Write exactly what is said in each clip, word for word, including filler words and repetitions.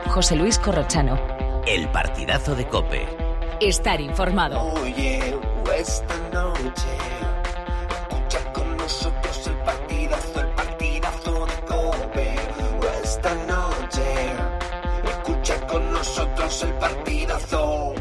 José Luis Corrochano. El partidazo de COPE. Estar informado. Oye, esta noche escucha con nosotros el partidazo, el partidazo de COPE. Esta noche escucha con nosotros el partidazo.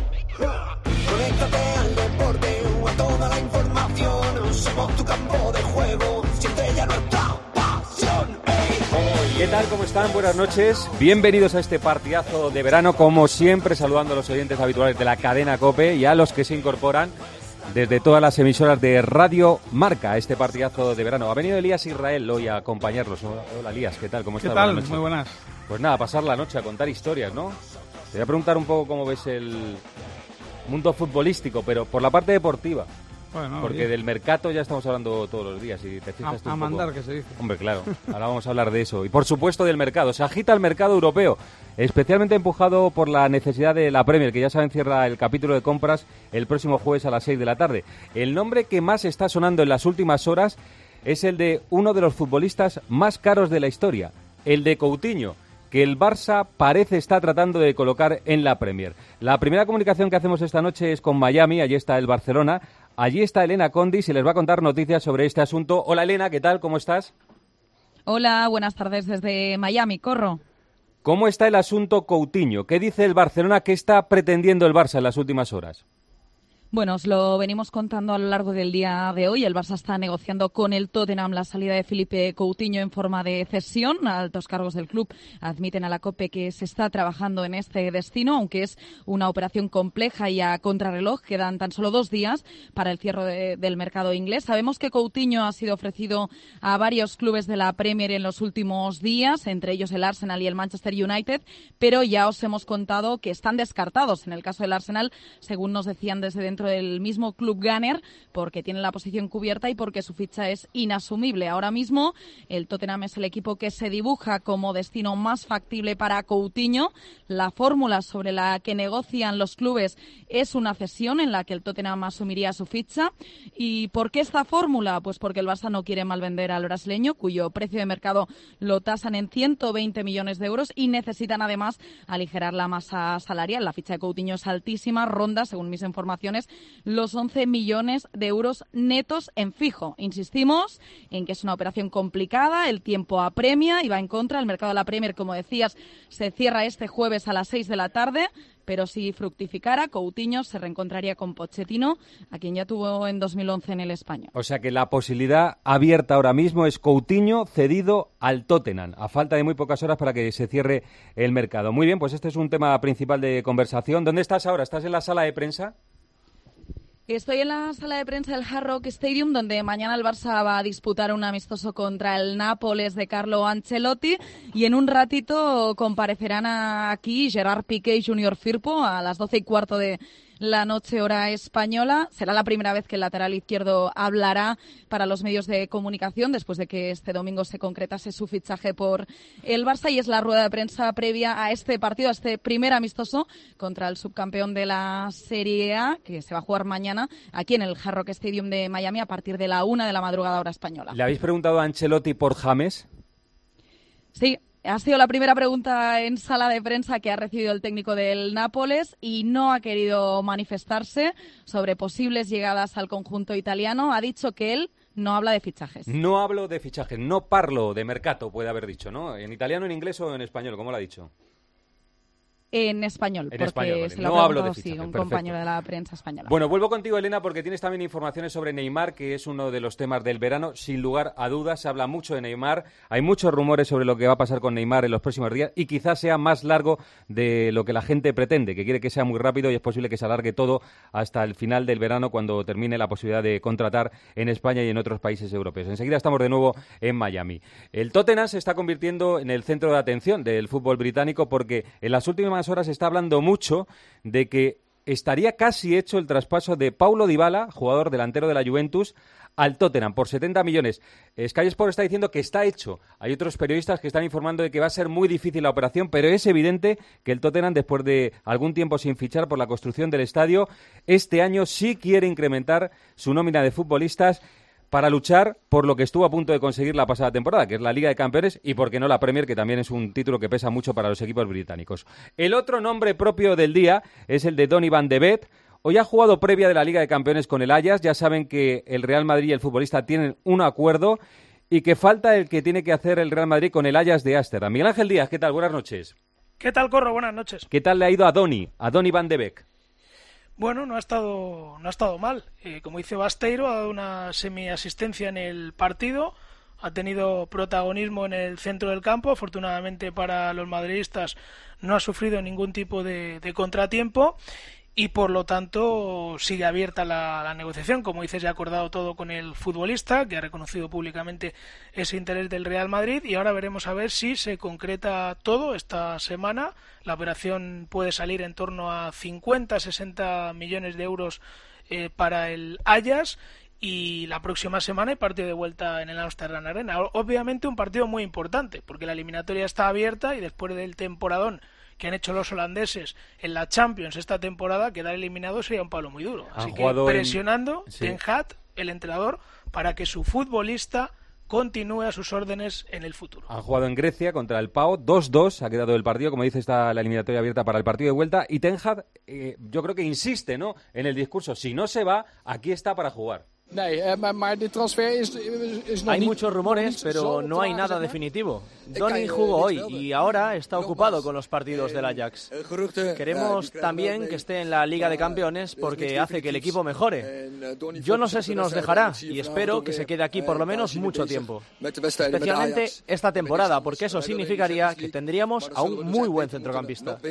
Conéctate al deporte, a toda la información. Somos tu campo de juego, siente ya nuestra pasión. ¿Qué tal? ¿Cómo están? Buenas noches. Bienvenidos a este partidazo de verano, como siempre, saludando a los oyentes habituales de la cadena COPE y a los que se incorporan desde todas las emisoras de Radio Marca a este partidazo de verano. Ha venido Elías Israel hoy a acompañarlos. Hola, Elías, ¿qué tal? ¿Cómo estás? ¿Qué tal? Buenas Muy buenas. Pues nada, pasar la noche a contar historias, ¿no? Te voy a preguntar un poco cómo ves el mundo futbolístico, pero por la parte deportiva. Bueno, porque bien. Del mercado ya estamos hablando todos los días y te fijas tú A, a un mandar, poco. que se dice. Hombre, claro, ahora vamos a hablar de eso. Y por supuesto del mercado. Se agita el mercado europeo, especialmente empujado por la necesidad de la Premier, que ya saben cierra el capítulo de compras el próximo jueves a las seis de la tarde. El nombre que más está sonando en las últimas horas es el de uno de los futbolistas más caros de la historia, el de Coutinho, que el Barça parece estar tratando de colocar en la Premier. La primera comunicación que hacemos esta noche es con Miami, allí está el Barcelona, allí está Elena Condis y les va a contar noticias sobre este asunto. Hola Elena, ¿qué tal? ¿Cómo estás? Hola, buenas tardes desde Miami, Corro. ¿Cómo está el asunto Coutinho? ¿Qué dice el Barcelona? ¿Qué está pretendiendo el Barça en las últimas horas? Bueno, os lo venimos contando a lo largo del día de hoy. El Barça está negociando con el Tottenham la salida de Philippe Coutinho en forma de cesión. Altos cargos del club admiten a la COPE que se está trabajando en este destino, aunque es una operación compleja y a contrarreloj. Quedan tan solo dos días para el cierre de, del mercado inglés. Sabemos que Coutinho ha sido ofrecido a varios clubes de la Premier en los últimos días, entre ellos el Arsenal y el Manchester United, pero ya os hemos contado que están descartados en el caso del Arsenal, según nos decían desde dentro del mismo club Gunner, porque tiene la posición cubierta y porque su ficha es inasumible. Ahora mismo el Tottenham es el equipo que se dibuja como destino más factible para Coutinho. La fórmula sobre la que negocian los clubes es una cesión en la que el Tottenham asumiría su ficha. ¿Y por qué esta fórmula? Pues porque el Barça no quiere malvender al brasileño, cuyo precio de mercado lo tasan en ciento veinte millones de euros y necesitan además aligerar la masa salarial. La ficha de Coutinho es altísima, ronda, según mis informaciones, los once millones de euros netos en fijo. Insistimos en que es una operación complicada, el tiempo apremia y va en contra. El mercado de la Premier, como decías, se cierra este jueves a las seis de la tarde, pero si fructificara, Coutinho se reencontraría con Pochettino, a quien ya tuvo en dos mil once en el Español. O sea que la posibilidad abierta ahora mismo es Coutinho cedido al Tottenham, a falta de muy pocas horas para que se cierre el mercado. Muy bien, pues este es un tema principal de conversación. ¿Dónde estás ahora? ¿Estás en la sala de prensa? Estoy en la sala de prensa del Hard Rock Stadium, donde mañana el Barça va a disputar un amistoso contra el Nápoles de Carlo Ancelotti, y en un ratito comparecerán aquí Gerard Piqué y Junior Firpo a las doce y cuarto de la noche hora española. Será la primera vez que el lateral izquierdo hablará para los medios de comunicación después de que este domingo se concretase su fichaje por el Barça, y es la rueda de prensa previa a este partido, a este primer amistoso contra el subcampeón de la Serie A, que se va a jugar mañana aquí en el Hard Rock Stadium de Miami a partir de la una de la madrugada hora española. ¿Le habéis preguntado a Ancelotti por James? Sí. Ha sido la primera pregunta en sala de prensa que ha recibido el técnico del Nápoles y no ha querido manifestarse sobre posibles llegadas al conjunto italiano. Ha dicho que él no habla de fichajes. No hablo de fichajes, no parlo de mercato, puede haber dicho, ¿no? ¿En italiano, en inglés o en español? ¿Cómo lo ha dicho? En español, en porque español, vale. se lo No ha hablo de preguntado, sí, fichaje, un perfecto. compañero de la prensa española. Bueno, vuelvo contigo, Elena, porque tienes también informaciones sobre Neymar, que es uno de los temas del verano. Sin lugar a dudas, se habla mucho de Neymar. Hay muchos rumores sobre lo que va a pasar con Neymar en los próximos días y quizás sea más largo de lo que la gente pretende, que quiere que sea muy rápido, y es posible que se alargue todo hasta el final del verano, cuando termine la posibilidad de contratar en España y en otros países europeos. Enseguida estamos de nuevo en Miami. El Tottenham se está convirtiendo en el centro de atención del fútbol británico, porque en las últimas horas se está hablando mucho de que estaría casi hecho el traspaso de Paulo Dybala, jugador delantero de la Juventus, al Tottenham por setenta millones. Sky Sport está diciendo que está hecho. Hay otros periodistas que están informando de que va a ser muy difícil la operación, pero es evidente que el Tottenham, después de algún tiempo sin fichar por la construcción del estadio, este año sí quiere incrementar su nómina de futbolistas para luchar por lo que estuvo a punto de conseguir la pasada temporada, que es la Liga de Campeones, y por qué no la Premier, que también es un título que pesa mucho para los equipos británicos. El otro nombre propio del día es el de Donny van de Beek. Hoy ha jugado previa de la Liga de Campeones con el Ajax. Ya saben que el Real Madrid y el futbolista tienen un acuerdo y que falta el que tiene que hacer el Real Madrid con el Ajax de Ámsterdam. Miguel Ángel Díaz, ¿qué tal? Buenas noches. ¿Qué tal, Corro? Buenas noches. ¿Qué tal le ha ido a Donny, a Donny van de Beek? Bueno, no ha estado, no ha estado mal. Eh, como dice Basteiro, ha dado una semi-asistencia en el partido, ha tenido protagonismo en el centro del campo. Afortunadamente para los madridistas no ha sufrido ningún tipo de, de contratiempo y por lo tanto sigue abierta la, la negociación. Como dices, ya ha acordado todo con el futbolista, que ha reconocido públicamente ese interés del Real Madrid, y ahora veremos a ver si se concreta todo esta semana. La operación puede salir en torno a cincuenta a sesenta millones de euros eh, para el Ajax, y la próxima semana hay partido de vuelta en el Amsterdam Arena. Obviamente un partido muy importante, porque la eliminatoria está abierta y después del temporadón que han hecho los holandeses en la Champions esta temporada, quedar eliminado sería un palo muy duro. Así que presionando en... sí. Ten Hag, el entrenador, para que su futbolista continúe a sus órdenes en el futuro. Han jugado en Grecia contra el P A O, dos dos ha quedado el partido, como dice, está la eliminatoria abierta para el partido de vuelta, y Ten Hag, eh, yo creo que insiste, ¿no?, en el discurso, si no se va, aquí está para jugar. Hay muchos rumores, pero no hay nada definitivo. Donny jugó hoy y ahora está ocupado con los partidos del Ajax. Queremos también que esté en la Liga de Campeones porque hace que el equipo mejore. Yo no sé si nos dejará y espero que se quede aquí por lo menos mucho tiempo. Especialmente esta temporada, porque eso significaría que tendríamos a un muy buen centrocampista.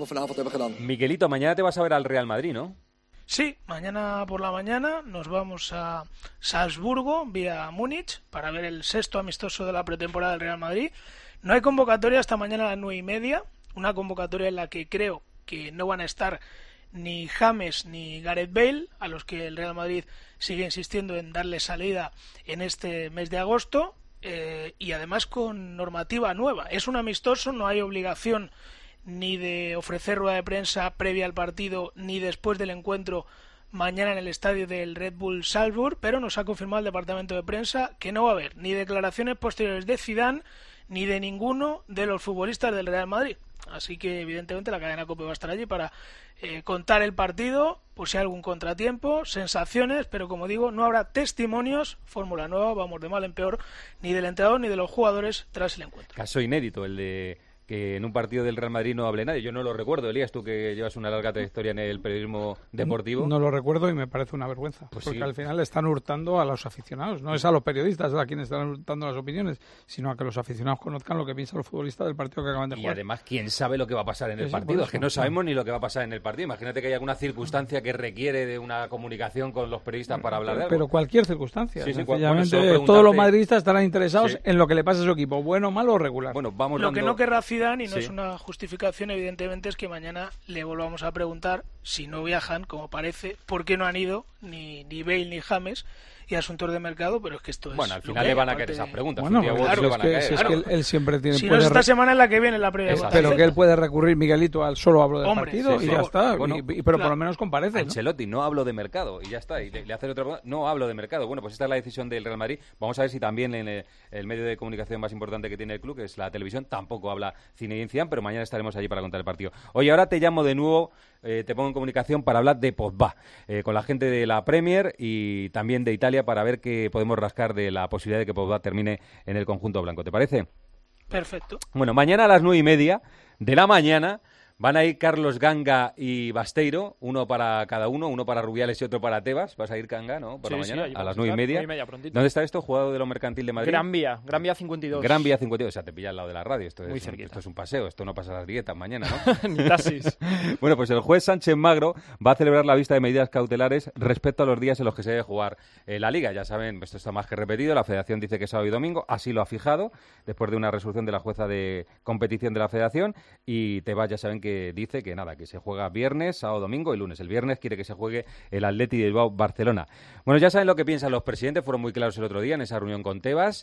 Miguelito, mañana te vas a ver al Real Madrid, ¿no? Sí, mañana por la mañana nos vamos a Salzburgo vía Múnich para ver el sexto amistoso de la pretemporada del Real Madrid. No hay convocatoria hasta mañana a las nueve y media, una convocatoria en la que creo que no van a estar ni James ni Gareth Bale, a los que el Real Madrid sigue insistiendo en darle salida en este mes de agosto, eh, y además con normativa nueva. Es un amistoso, no hay obligación ni de ofrecer rueda de prensa previa al partido, ni después del encuentro mañana en el estadio del Red Bull Salzburg, pero nos ha confirmado el departamento de prensa que no va a haber ni declaraciones posteriores de Zidane ni de ninguno de los futbolistas del Real Madrid. Así que evidentemente la cadena COPE va a estar allí para eh, contar el partido, por si hay algún contratiempo, sensaciones, pero como digo, no habrá testimonios, fórmula nueva, vamos de mal en peor, ni del entrenador ni de los jugadores tras el encuentro. Caso inédito el de que en un partido del Real Madrid no hable nadie. Yo no lo recuerdo. Elías, tú que llevas una larga trayectoria en el periodismo deportivo. No, no lo recuerdo y me parece una vergüenza. Pues porque sí, al final están hurtando a los aficionados. No es a los periodistas a quienes están hurtando las opiniones, sino a que los aficionados conozcan lo que piensan los futbolistas del partido que acaban de jugar. Y además, ¿quién sabe lo que va a pasar en el sí, partido? Es que no sabemos ni lo que va a pasar en el partido. Imagínate que hay alguna circunstancia que requiere de una comunicación con los periodistas para hablar de algo. Pero cualquier circunstancia. Sí, sí, bueno, todos los madridistas estarán interesados sí. en lo que le pasa a su equipo, bueno, malo o regular. Bueno, vamos lo dando... que no querrá Zidane, y no sí. es una justificación, evidentemente, es que mañana le volvamos a preguntar, si no viajan, como parece, por qué no han ido ni, ni Bale ni James, y asuntos de mercado, pero es que esto es... Bueno, al final le van a caer esas preguntas. Bueno, claro, es que, si es que él, él siempre tiene... Si no es esta semana es la que viene, la previa. Pero que él puede recurrir, Miguelito, al solo hablo del Hombre, partido sí, y sí. ya está. Bueno, y, y, pero claro. por lo menos comparece, ¿no? Ancelotti, no hablo de mercado y ya está. Y le, le hace otra pregunta, no hablo de mercado. Bueno, pues esta es la decisión del Real Madrid. Vamos a ver si también en el, el medio de comunicación más importante que tiene el club, que es la televisión, tampoco habla Zinedine Zidane, pero mañana estaremos allí para contar el partido. Oye, ahora te llamo de nuevo, eh, te pongo en comunicación para hablar de Pogba, eh, con la gente de la Premier y también de Italia, para ver qué podemos rascar de la posibilidad de que Pogba termine en el conjunto blanco. ¿Te parece? Perfecto. Bueno, mañana a las nueve y media de la mañana van a ir Carlos Ganga y Basteiro, uno para cada uno, uno para Rubiales y otro para Tebas. ¿Vas a ir, Ganga, no? Por sí, la mañana, sí, a las nueve y media. nueve y media prontito. ¿Dónde está esto? ¿Jugado de lo Mercantil de Madrid? Gran Vía, Gran Vía cincuenta y dos. Gran Vía cincuenta y dos, o sea, te pilla al lado de la radio. Esto Muy es, cerquita. Esto es un paseo, esto no pasa las dietas mañana, ¿no? Ni taxis. Bueno, pues el juez Sánchez Magro va a celebrar la vista de medidas cautelares respecto a los días en los que se debe jugar eh, la Liga. Ya saben, esto está más que repetido, la Federación dice que sábado y domingo, así lo ha fijado, después de una resolución de la jueza de competición de la Federación, y Tebas ya saben que dice que nada, que se juega viernes, sábado, domingo y lunes. El viernes quiere que se juegue el Atleti de Bilbao Barcelona. Bueno, ya saben lo que piensan los presidentes, fueron muy claros el otro día en esa reunión con Tebas.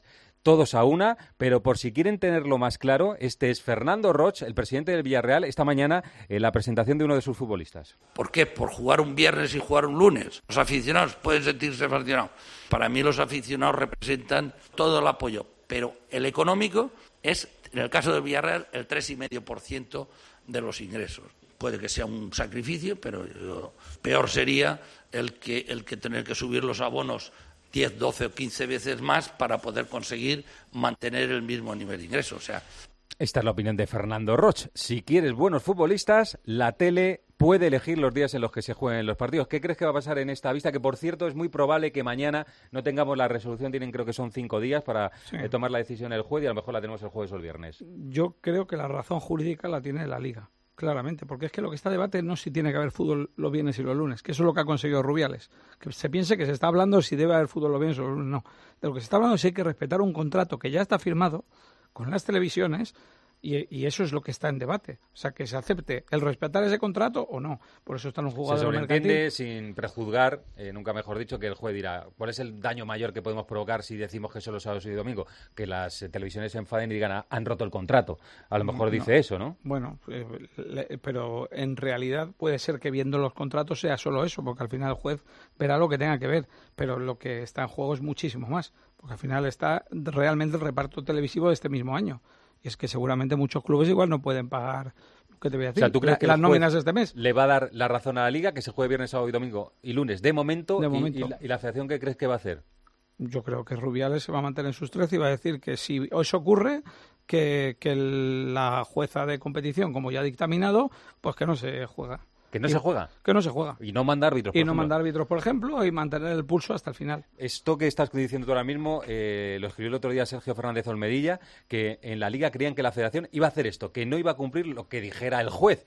todos a una, pero por si quieren tenerlo más claro, este es Fernando Roig, el presidente del Villarreal, esta mañana en la presentación de uno de sus futbolistas. ¿Por qué? Por jugar un viernes y jugar un lunes. Los aficionados pueden sentirse aficionados. Para mí los aficionados representan todo el apoyo, pero el económico es, en el caso del Villarreal, el tres coma cinco por ciento de los ingresos. Puede que sea un sacrificio, pero yo, peor sería el que, el que tener que subir los abonos diez, doce o quince veces más para poder conseguir mantener el mismo nivel de ingresos. O sea, esta es la opinión de Fernando Roig. Si quieres buenos futbolistas, la tele puede elegir los días en los que se jueguen los partidos. ¿Qué crees que va a pasar en esta vista? Que, por cierto, es muy probable que mañana no tengamos la resolución. Tienen, creo que son cinco días para sí. eh, tomar la decisión el jueves y a lo mejor la tenemos el jueves o el viernes. Yo creo que la razón jurídica la tiene la Liga, claramente, porque es que lo que está a debate no es si tiene que haber fútbol los viernes y los lunes, que eso es lo que ha conseguido Rubiales. Que se piense que se está hablando si debe haber fútbol los viernes o los lunes, no. De lo que se está hablando es si hay que respetar un contrato que ya está firmado con las televisiones. Y, y eso es lo que está en debate. O sea, que se acepte el respetar ese contrato o no. Por eso están los jugadores. Se sobreentiende, sin prejuzgar, eh, nunca mejor dicho, que el juez dirá ¿cuál es el daño mayor que podemos provocar si decimos que solo sábados y domingo? Que las eh, televisiones se enfaden y digan ah, han roto el contrato. A lo mejor no, dice eso, ¿no? Bueno, eh, le, pero en realidad puede ser que viendo los contratos sea solo eso, porque al final el juez verá lo que tenga que ver. Pero lo que está en juego es muchísimo más. Porque al final está realmente el reparto televisivo de este mismo año. Y es que seguramente muchos clubes igual no pueden pagar, ¿qué te voy a decir? O sea, ¿tú crees la, que las nóminas de este mes? Le va a dar la razón a la Liga que se juegue viernes, sábado y domingo y lunes de momento, de y, momento. Y, la, y la federación qué crees que va a hacer? Yo creo que Rubiales se va a mantener en sus trece y va a decir que si eso ocurre, que, que el, la jueza de competición, como ya ha dictaminado, pues que no se juega. ¿Que no y, se juega? Que no se juega. Y no manda árbitros, por Y ejemplo. no manda árbitros, por ejemplo, y mantener el pulso hasta el final. Esto que estás diciendo tú ahora mismo, eh, lo escribió el otro día Sergio Fernández Olmedilla, que en la Liga creían que la Federación iba a hacer esto, que no iba a cumplir lo que dijera el juez.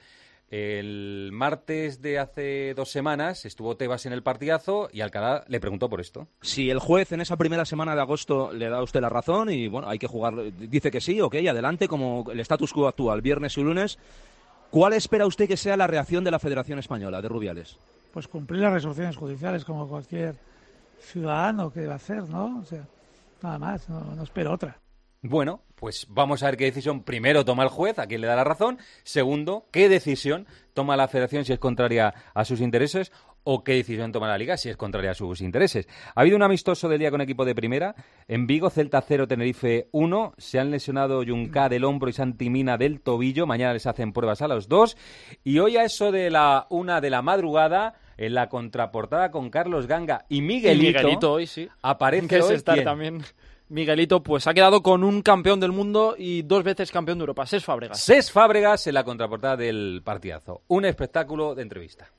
El martes de hace dos semanas estuvo Tebas en el partidazo y Alcalá le preguntó por esto. Si el juez en esa primera semana de agosto le da a usted la razón y bueno, hay que jugar, dice que sí, ok, adelante, como el status quo actual, viernes y lunes, ¿cuál espera usted que sea la reacción de la Federación Española, de Rubiales? Pues cumplir las resoluciones judiciales como cualquier ciudadano que debe hacer, ¿no? O sea, nada más, no, no espero otra. Bueno, pues vamos a ver qué decisión primero toma el juez, a quién le da la razón. Segundo, qué decisión toma la Federación si es contraria a sus intereses o qué decisión toma la Liga si es contraria a sus intereses. Ha habido un amistoso del día con equipo de primera. En Vigo, Celta cero, Tenerife uno. Se han lesionado Juncá del hombro y Santi Mina del tobillo. Mañana les hacen pruebas a los dos. Y hoy a eso de la una de la madrugada, en la contraportada con Carlos Ganga y Miguelito, y Miguelito hoy, sí. Aparece que hoy es estar ¿quién? También Miguelito, pues ha quedado con un campeón del mundo y dos veces campeón de Europa, Cesc Fábregas. Cesc Fábregas en la contraportada del partidazo. Un espectáculo de entrevista.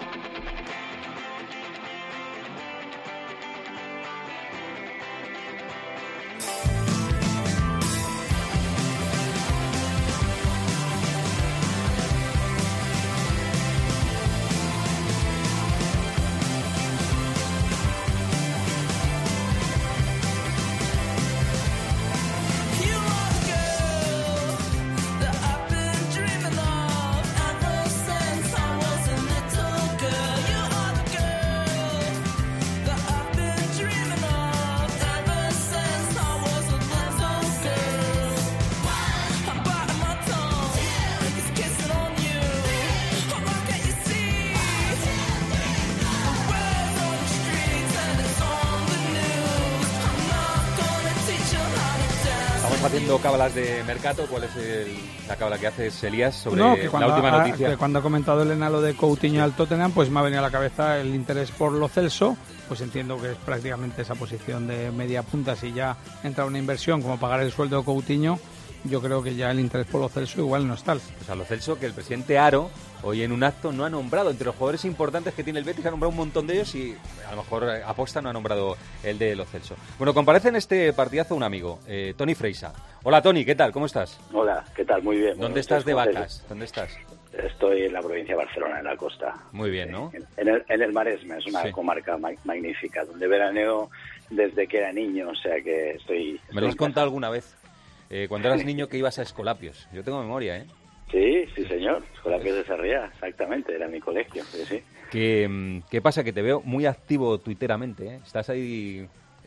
Haciendo cábalas de mercado, ¿cuál es el, la cábala que haces, Elías, sobre no, que cuando, la última ha, noticia? Que cuando ha comentado Elena lo de Coutinho al Tottenham, pues me ha venido a la cabeza el interés por Lo Celso, pues entiendo que es prácticamente esa posición de media punta. Si ya entra una inversión como pagar el sueldo de Coutinho, yo creo que ya el interés por Lo Celso igual no es tal. Pues a Lo Celso, que el presidente Aro hoy en un acto no ha nombrado, entre los jugadores importantes que tiene el Betis, ha nombrado un montón de ellos y a lo mejor aposta no ha nombrado el de Lo Celso. Bueno, comparece en este partidazo un amigo, eh, Toni Freixa. Hola Toni, ¿qué tal? ¿Cómo estás? Hola, ¿qué tal? Muy bien. ¿Dónde Bueno, estás de ¿cómo vacas? ¿Dónde estás? Estoy en la provincia de Barcelona, en la costa. Muy bien, ¿no? En, en, el, en el Maresme, es una sí. comarca ma- magnífica, donde veraneo desde que era niño, o sea que estoy... estoy Me lo has contado alguna vez, eh, cuando eras niño que ibas a Escolapios. Yo tengo memoria, ¿eh? Sí, sí señor, Escolapios de Sarriá, exactamente, era mi colegio, sí, sí. ¿Qué, ¿Qué pasa? Que te veo muy activo tuiteramente, ¿eh? Estás ahí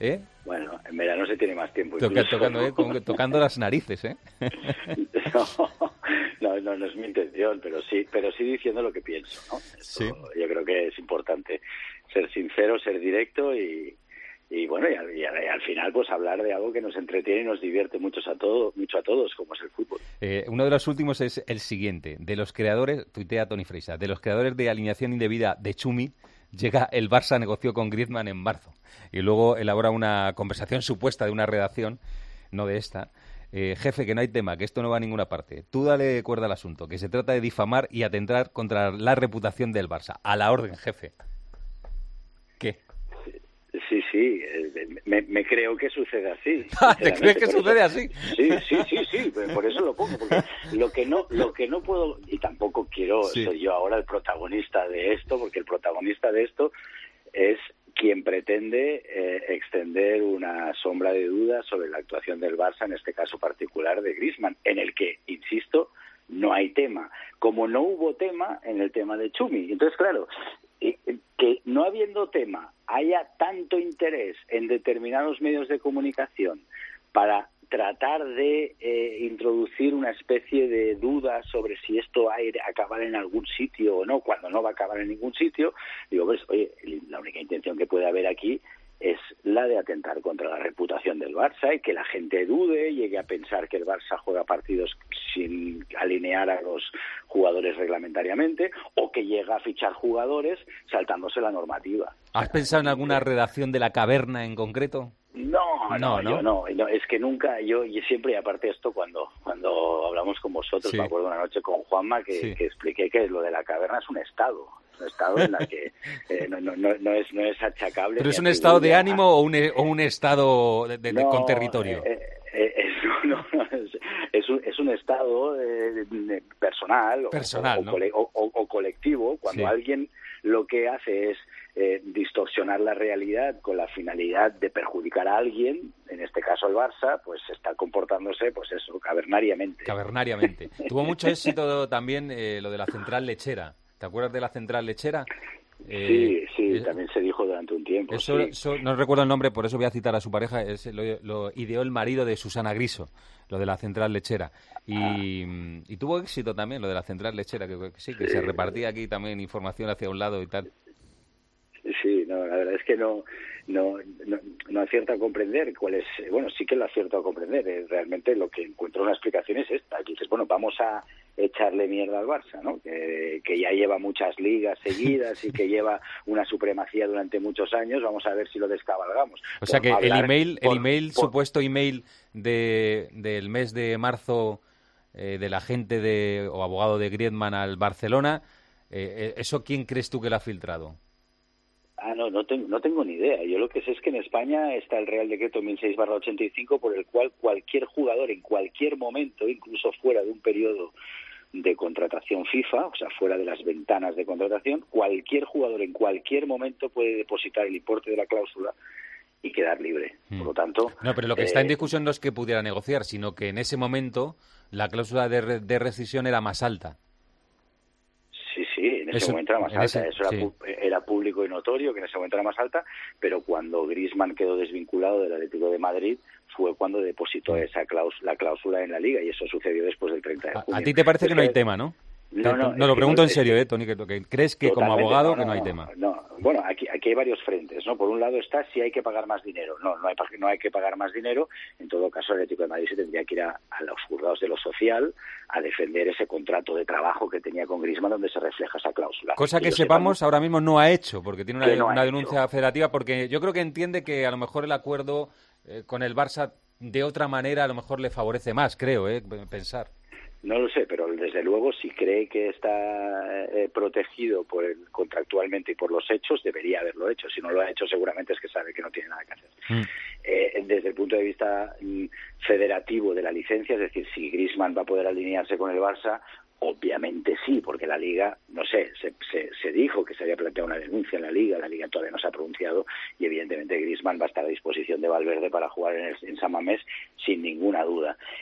¿Eh? Bueno, en verano se tiene más tiempo. Toca, tocando, ¿eh? Como que tocando las narices, ¿eh? no, no, no, no es mi intención, pero sí, pero sí diciendo lo que pienso, ¿no? Esto, sí. Yo creo que es importante ser sincero, ser directo y, y bueno, y al, y al, y al final pues hablar de algo que nos entretiene y nos divierte mucho a todos, mucho a todos, como es el fútbol. Eh, uno de los últimos es el siguiente. De los creadores, tuitea Toni Freisa, de los creadores de alineación indebida de Chumi, llega el Barça negoció con Griezmann en marzo. Y luego elabora una conversación supuesta de una redacción, no de esta. Eh, jefe, que no hay tema, que esto no va a ninguna parte. Tú dale cuerda al asunto, que se trata de difamar y atentar contra la reputación del Barça. A la orden, jefe. ¿Qué? Sí, sí, me, me creo que sucede así. ¿Te crees que sucede eso, así? Sí, sí, sí, sí, por eso lo pongo, porque lo que no, lo que no puedo, y tampoco quiero sí. ser yo ahora el protagonista de esto, porque el protagonista de esto es quien pretende eh, extender una sombra de duda sobre la actuación del Barça, en este caso particular de Griezmann, en el que, insisto, no hay tema, como no hubo tema en el tema de Chumi. Entonces, claro, eh, que no habiendo tema haya tanto interés en determinados medios de comunicación para tratar de eh, introducir una especie de duda sobre si esto va a acabar en algún sitio o no, cuando no va a acabar en ningún sitio, digo, pues, oye, la única intención que puede haber aquí es la de atentar contra la reputación del Barça y que la gente dude, llegue a pensar que el Barça juega partidos sin alinear a los jugadores reglamentariamente o que llega a fichar jugadores saltándose la normativa. ¿Has pensado en alguna redacción de La Caverna en concreto? No, no, no, no, yo no, no, es que nunca, yo, yo siempre, y aparte esto, cuando cuando hablamos con vosotros, sí. me acuerdo una noche con Juanma que, sí. que expliqué que lo de La Caverna es un estado, un estado en la que eh, no, no, no, no, es, no es achacable. ¿Pero es un estado de ánimo a... o, un, o un estado de, de, no, con territorio? Eh, eh, es, no, no, es, es, un, es un estado eh, personal, personal o, ¿no? o, o, o colectivo, cuando sí. alguien lo que hace es Eh, distorsionar la realidad con la finalidad de perjudicar a alguien, en este caso al Barça, pues está comportándose, pues eso, cavernariamente. Cavernariamente. Tuvo mucho éxito también eh, lo de la central lechera. ¿Te acuerdas de la central lechera? Eh, sí, sí, es, también se dijo durante un tiempo. Eso, sí. eso, no recuerdo el nombre, por eso voy a citar a su pareja, es, lo, lo ideó el marido de Susana Griso, lo de la central lechera. Y, ah. y tuvo éxito también lo de la central lechera, que, que sí, que sí. se repartía aquí también información hacia un lado y tal. Sí, no, la verdad es que no, no, no, no acierto a comprender cuál es, bueno, sí que lo acierto a comprender, eh, realmente lo que encuentro una explicación es esta, que dices, bueno, vamos a echarle mierda al Barça, ¿no? Que, que ya lleva muchas ligas seguidas y que lleva una supremacía durante muchos años, vamos a ver si lo descabalgamos. O sea que el email, por, el email, por... supuesto email de del mes de marzo eh, del agente de o abogado de Griezmann al Barcelona, eh, ¿eso quién crees tú que lo ha filtrado? Ah, no, no tengo, no tengo ni idea. Yo lo que sé es que en España está el Real Decreto mil seis barra ochenta y cinco por el cual cualquier jugador en cualquier momento, incluso fuera de un periodo de contratación FIFA, o sea, fuera de las ventanas de contratación, cualquier jugador en cualquier momento puede depositar el importe de la cláusula y quedar libre. Hmm. Por lo tanto... No, pero lo que eh, está en discusión no es que pudiera negociar, sino que en ese momento la cláusula de, re- de rescisión era más alta. Sí, sí, en ese eso, momento era más alta, ese, eso era, sí. pu- era público y notorio, que en ese momento era más alta, pero cuando Griezmann quedó desvinculado del Atlético de Madrid fue cuando depositó esa cláusula, la cláusula en la Liga, y eso sucedió después del treinta de junio. A, a ti te parece es que no hay tema, ¿no? No, no, no lo pregunto no, en serio, eh, Toni, que, que crees que como abogado no, no, que no hay no, tema. No, bueno, aquí, aquí hay varios frentes, ¿no? Por un lado está si hay que pagar más dinero. No, no hay, no hay que pagar más dinero. En todo caso, el Atlético de Madrid se tendría que ir a, a los juzgados de lo social a defender ese contrato de trabajo que tenía con Griezmann, donde se refleja esa cláusula. Cosa que, que sepamos, sepamos ahora mismo no ha hecho, porque tiene una, no una denuncia hecho. federativa, porque yo creo que entiende que a lo mejor el acuerdo eh, con el Barça de otra manera a lo mejor le favorece más, creo, eh, pensar. No lo sé, pero desde luego si cree que está eh, protegido por el, contractualmente y por los hechos, debería haberlo hecho. Si no lo ha hecho, seguramente es que sabe que no tiene nada que hacer. Mm. Eh, desde el punto de vista mm, federativo de la licencia, es decir, si Griezmann va a poder alinearse con el Barça, obviamente sí, porque la Liga, no sé, se, se, se dijo que se había planteado una denuncia en la Liga, la Liga todavía no se ha pronunciado y evidentemente Griezmann va a estar a disposición de Valverde para jugar en, el, en San Mamés sin ninguna duda.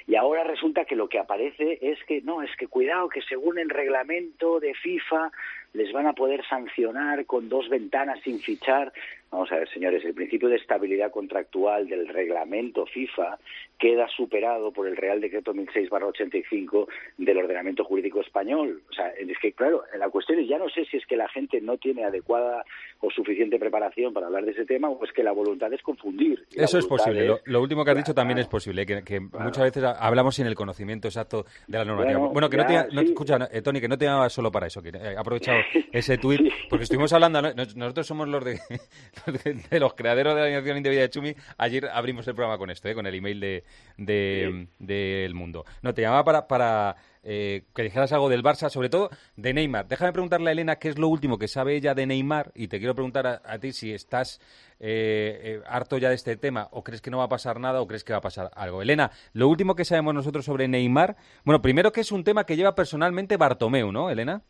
Y ahora resulta que lo que aparece es que, no, es que cuidado, que según el reglamento de FIFA les van a poder sancionar con dos ventanas sin fichar. Vamos a ver, señores, el principio de estabilidad contractual del reglamento FIFA queda superado por el Real Decreto mil seis barra ochenta y cinco del ordenamiento jurídico español. O sea, es que, claro, la cuestión es, ya no sé si es que la gente no tiene adecuada o suficiente preparación para hablar de ese tema, o es que la voluntad es confundir. Eso es posible. Es... Lo, lo último que has dicho también claro, es posible, que, que claro. muchas veces hablamos sin el conocimiento exacto de la normativa. Bueno, Bueno, que ya, no te, no, sí. escucha, eh, Tony, que no te llamaba solo para eso, que he aprovechado ese tuit, sí. porque estuvimos hablando, ¿no? Nosotros somos los de, de, de los creadores de la Alineación Indebida de Chumi. Ayer abrimos el programa con esto, ¿eh? Con el email de, de, sí. de El Mundo. No, te llamaba para... para Eh, que dijeras algo del Barça, sobre todo de Neymar. Déjame preguntarle a Elena qué es lo último que sabe ella de Neymar, y te quiero preguntar a, a ti si estás eh, eh, harto ya de este tema, o crees que no va a pasar nada, o crees que va a pasar algo. Elena, lo último que sabemos nosotros sobre Neymar, bueno, primero que es un tema que lleva personalmente Bartomeu, ¿no, Elena?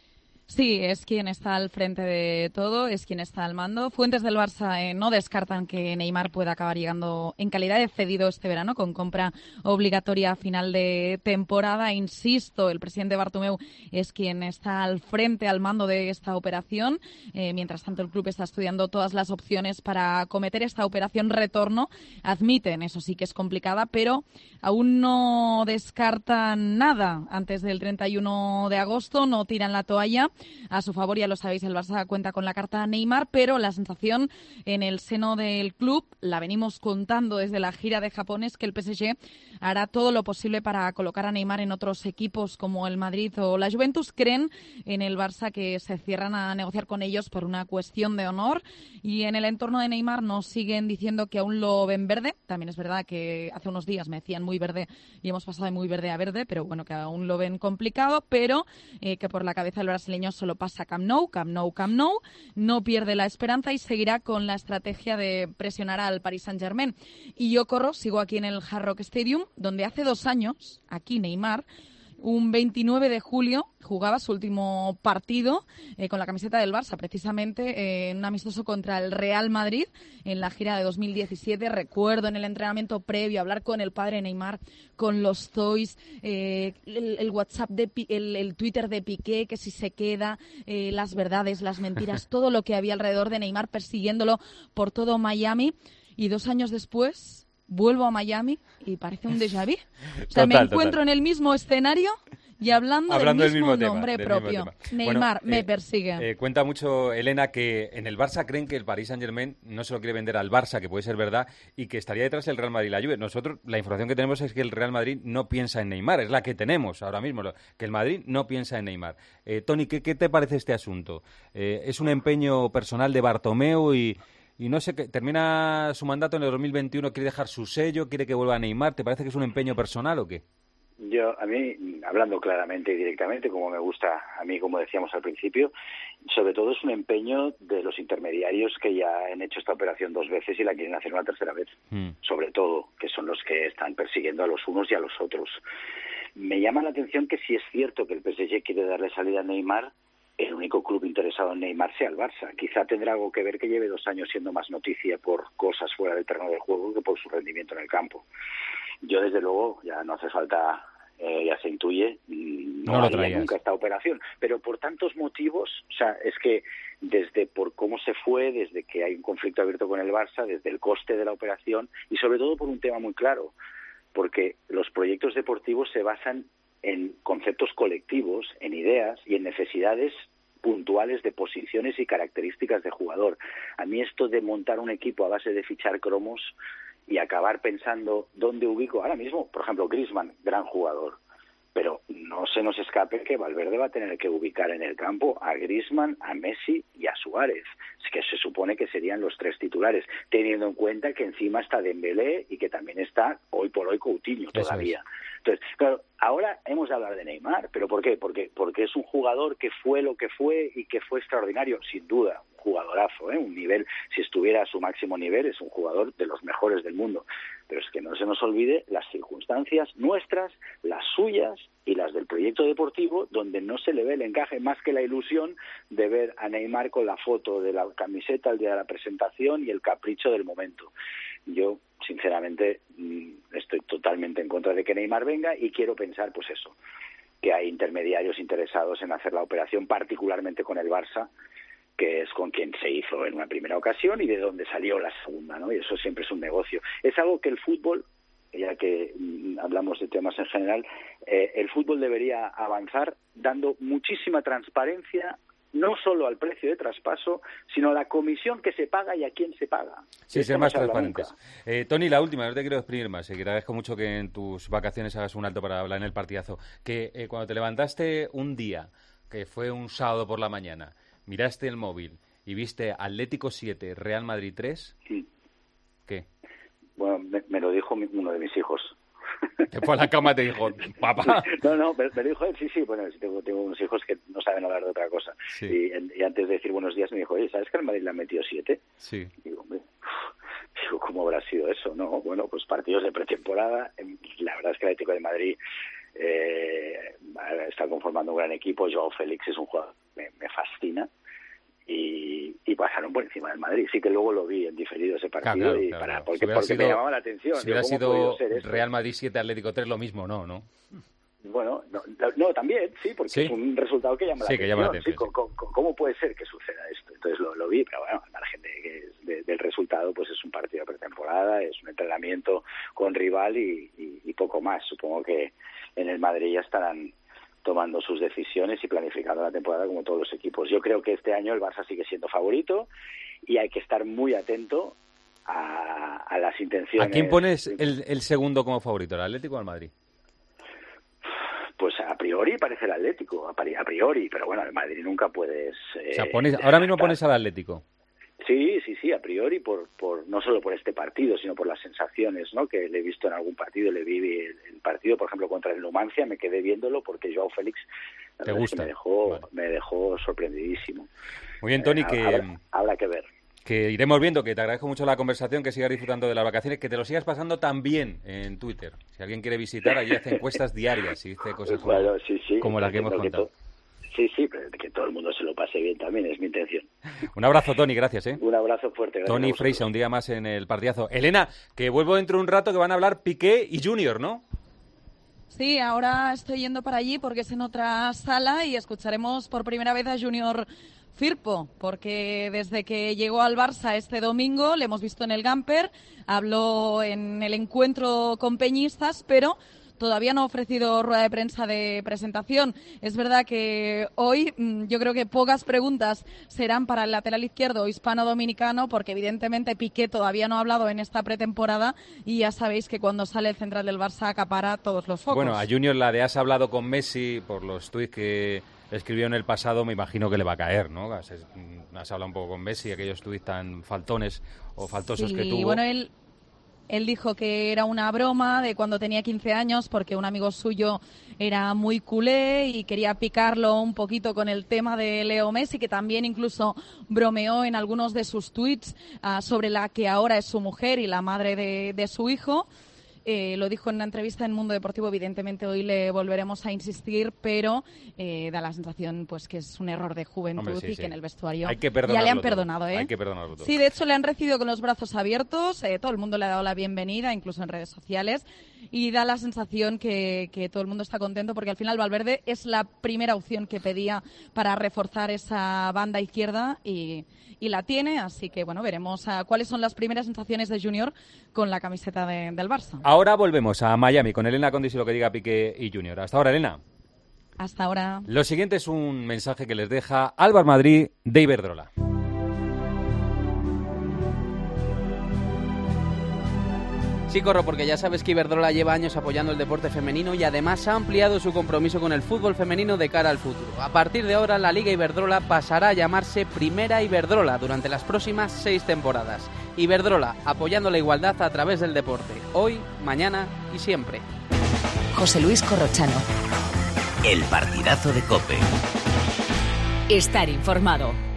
Sí, es quien está al frente de todo, es quien está al mando. Fuentes del Barça eh, no descartan que Neymar pueda acabar llegando en calidad de cedido este verano, con compra obligatoria a final de temporada. Insisto, el presidente Bartomeu es quien está al frente, al mando de esta operación. Eh, mientras tanto, el club está estudiando todas las opciones para acometer esta operación retorno. Admiten, eso sí que es complicada, pero aún no descartan nada. Antes del treinta y uno de agosto no tiran la toalla. A su favor, ya lo sabéis, el Barça cuenta con la carta Neymar, pero la sensación en el seno del club, la venimos contando desde la gira de Japón, es que el P S G hará todo lo posible para colocar a Neymar en otros equipos como el Madrid o la Juventus. Creen en el Barça que se cierran a negociar con ellos por una cuestión de honor, y en el entorno de Neymar nos siguen diciendo que aún lo ven verde. También es verdad que hace unos días me decían muy verde y hemos pasado de muy verde a verde, pero bueno, que aún lo ven complicado, pero eh, que por la cabeza del brasileño solo pasa Camp Nou, Camp Nou, Camp Nou, no pierde la esperanza y seguirá con la estrategia de presionar al Paris Saint-Germain. Y yo corro, sigo aquí en el Hard Rock Stadium, donde hace dos años, aquí Neymar, un veintinueve de julio, jugaba su último partido eh, con la camiseta del Barça, precisamente eh, en un amistoso contra el Real Madrid en la gira de dos mil diecisiete. Recuerdo en el entrenamiento previo hablar con el padre Neymar, con los toys, eh, el, el WhatsApp, de el, el Twitter de Piqué, que si se queda, eh, las verdades, las mentiras, todo lo que había alrededor de Neymar, persiguiéndolo por todo Miami. Y dos años después vuelvo a Miami y parece un déjà vu. O sea, total, me encuentro total. en el mismo escenario y hablando, hablando del mismo, del mismo nombre tema, propio. Mismo Neymar bueno, me eh, persigue. Eh, cuenta mucho, Elena, que en el Barça creen que el Paris Saint-Germain no se lo quiere vender al Barça, que puede ser verdad, y que estaría detrás el Real Madrid y la Juve. Nosotros, la información que tenemos es que el Real Madrid no piensa en Neymar, es la que tenemos ahora mismo, que el Madrid no piensa en Neymar. Eh, Tony, ¿qué, ¿qué te parece este asunto? Eh, ¿Es un empeño personal de Bartomeu y... Y no sé, que termina su mandato en el dos mil veintiuno, quiere dejar su sello, quiere que vuelva a Neymar? ¿Te parece que es un empeño personal o qué? Yo, a mí, hablando claramente y directamente, como me gusta a mí, como decíamos al principio, sobre todo es un empeño de los intermediarios que ya han hecho esta operación dos veces y la quieren hacer una tercera vez. Mm. Sobre todo, que son los que están persiguiendo a los unos y a los otros. Me llama la atención que si es cierto que el P S G quiere darle salida a Neymar, el único club interesado en Neymar sea el Barça. Quizá tendrá algo que ver que lleve dos años siendo más noticia por cosas fuera del terreno del juego que por su rendimiento en el campo. Yo, desde luego, ya no hace falta, eh, ya se intuye, no, no haría nunca esta operación. Pero por tantos motivos, o sea, es que desde por cómo se fue, desde que hay un conflicto abierto con el Barça, desde el coste de la operación y sobre todo por un tema muy claro, porque los proyectos deportivos se basan en conceptos colectivos, en ideas y en necesidades puntuales de posiciones y características de jugador. A mí esto de montar un equipo a base de fichar cromos y acabar pensando dónde ubico, ahora mismo, por ejemplo, Griezmann, gran jugador, pero no se nos escape que Valverde va a tener que ubicar en el campo a Griezmann, a Messi y a Suárez, es que se supone que serían los tres titulares, teniendo en cuenta que encima está Dembélé y que también está hoy por hoy Coutinho todavía. Entonces, claro, ahora hemos de hablar de Neymar, ¿pero por qué? Porque, porque es un jugador que fue lo que fue y que fue extraordinario, sin duda, un jugadorazo, ¿eh? Un nivel, si estuviera a su máximo nivel, es un jugador de los mejores del mundo. Pero es que no se nos olvide las circunstancias nuestras, las suyas y las del proyecto deportivo, donde no se le ve el encaje más que la ilusión de ver a Neymar con la foto de la camiseta el día de la presentación y el capricho del momento. Yo, sinceramente, estoy totalmente totalmente en contra de que Neymar venga y quiero pensar, pues eso, que hay intermediarios interesados en hacer la operación, particularmente con el Barça, que es con quien se hizo en una primera ocasión y de donde salió la segunda, ¿no? Y eso siempre es un negocio. Es algo que el fútbol, ya que mm, hablamos de temas en general, eh, el fútbol debería avanzar dando muchísima transparencia, no solo al precio de traspaso, sino a la comisión que se paga y a quién se paga. Sí, ser más transparentes. Eh, Tony, la última, no te quiero exprimir más, eh, que te agradezco mucho que en tus vacaciones hagas un alto para hablar en el partidazo. Que eh, cuando te levantaste un día, que fue un sábado por la mañana, miraste el móvil y viste Atlético siete, Real Madrid tres, sí. ¿Qué? Bueno, me, me lo dijo mi, uno de mis hijos. Te fue a la cama y te dijo, papá. No, no, me, me lo dijo él, sí, sí, bueno, tengo, tengo unos hijos que no saben hablar de otra cosa. Sí. Y, y antes de decir buenos días me dijo, oye, ¿sabes que el Madrid le ha metido siete? Sí. Y digo, hombre, digo, ¿cómo habrá sido eso? No, bueno, pues partidos de pretemporada. La verdad es que el Atlético de Madrid eh, está conformando un gran equipo. Joao Félix es un jugador que me, me fascina. Y, y pasaron por encima del Madrid. Sí que luego lo vi en diferido ese partido, claro, y claro, para, claro. porque, Si porque sido, me llamaba la atención. Si hubiera ¿Cómo sido ser esto? Real Madrid siete, Atlético tres, lo mismo, no, ¿no? Bueno, no, no también, sí, porque ¿Sí? es un resultado que llama sí, la que atención. Llama la atención sí, ¿cómo, ¿Cómo puede ser que suceda esto? Entonces lo, lo vi, pero bueno, al margen de, de, de, del resultado, pues es un partido de pretemporada, es un entrenamiento con rival y, y, y poco más. Supongo que en el Madrid ya estarán tomando sus decisiones y planificando la temporada como todos los equipos. Yo creo que este año el Barça sigue siendo favorito y hay que estar muy atento a, a las intenciones. ¿A quién pones el, el segundo como favorito, el Atlético o el Madrid? Pues a priori parece el Atlético, a priori, pero bueno, el Madrid nunca puedes... Eh, o sea, pones, ahora mismo pones al Atlético. Sí, sí, sí, a priori, por, por no solo por este partido, sino por las sensaciones, ¿no? Que le he visto en algún partido, le vi el, el partido, por ejemplo, contra el Numancia, me quedé viéndolo porque Joao Félix ¿Te gusta? me dejó, vale. me dejó sorprendidísimo. Muy bien, Tony, eh, que... Habrá, habrá que ver. Que iremos viendo, que te agradezco mucho la conversación, que sigas disfrutando de las vacaciones, que te lo sigas pasando también en Twitter. Si alguien quiere visitar, allí hace encuestas diarias y dice cosas como, bueno, sí, sí, como las que hemos contado. Sí, sí, pero que todo el mundo se lo pase bien también, es mi intención. Un abrazo, Tony, gracias, ¿eh? Un abrazo fuerte. Gracias. Tony Freixa, un día más en el partidazo. Elena, que vuelvo dentro de un rato, que van a hablar Piqué y Junior, ¿no? Sí, ahora estoy yendo para allí porque es en otra sala y escucharemos por primera vez a Junior Firpo, porque desde que llegó al Barça este domingo, le hemos visto en el Gamper, habló en el encuentro con peñistas, pero todavía no ha ofrecido rueda de prensa de presentación. Es verdad que hoy yo creo que pocas preguntas serán para el lateral izquierdo hispano-dominicano, porque evidentemente Piqué todavía no ha hablado en esta pretemporada y ya sabéis que cuando sale el central del Barça acapara todos los focos. Bueno, a Junior la de has hablado con Messi por los tuits que escribió en el pasado, me imagino que le va a caer, ¿no? Has, has hablado un poco con Messi, aquellos tuits tan faltones o faltosos sí, que tuvo. Bueno, él... Él dijo que era una broma de cuando tenía quince años porque un amigo suyo era muy culé y quería picarlo un poquito con el tema de Leo Messi, que también incluso bromeó en algunos de sus tweets uh, sobre la que ahora es su mujer y la madre de, de su hijo. Eh, lo dijo en una entrevista en Mundo Deportivo, evidentemente hoy le volveremos a insistir, pero eh, da la sensación pues que es un error de juventud. Hombre, sí, y sí. que en el vestuario Hay que ya le han perdonado. ¿eh? Hay que perdonarlo todo. Sí, de hecho le han recibido con los brazos abiertos, eh, todo el mundo le ha dado la bienvenida, incluso en redes sociales, y da la sensación que, que todo el mundo está contento porque al final Valverde es la primera opción que pedía para reforzar esa banda izquierda y, y la tiene, así que bueno, veremos uh, cuáles son las primeras sensaciones de Junior con la camiseta de, del Barça. Ahora volvemos a Miami con Elena Condis y lo que diga Piqué y Junior. Hasta ahora, Elena. Hasta ahora. Lo siguiente es un mensaje que les deja Álvaro Madrid de Iberdrola. Sí, corro, porque ya sabes que Iberdrola lleva años apoyando el deporte femenino y además ha ampliado su compromiso con el fútbol femenino de cara al futuro. A partir de ahora, la Liga Iberdrola pasará a llamarse Primera Iberdrola durante las próximas seis temporadas. Iberdrola, apoyando la igualdad a través del deporte, hoy, mañana y siempre. José Luis Corrochano. El partidazo de COPE. Estar informado.